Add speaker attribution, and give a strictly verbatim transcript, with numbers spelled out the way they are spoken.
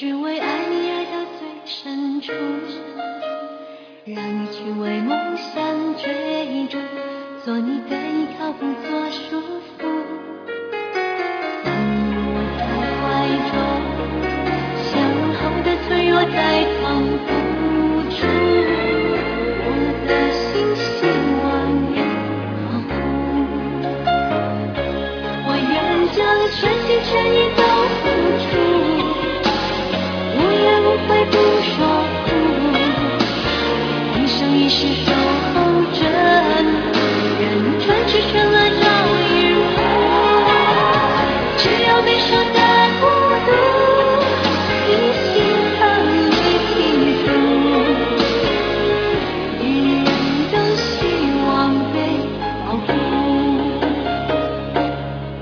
Speaker 1: 只为爱你爱到最深处，让你去为梦想追逐，做你的依靠，不做束缚。放我在怀中，向后的脆弱再藏不住，我的心希望有保护。我愿将全心全意都付出，无怨无悔不说苦，一生一世都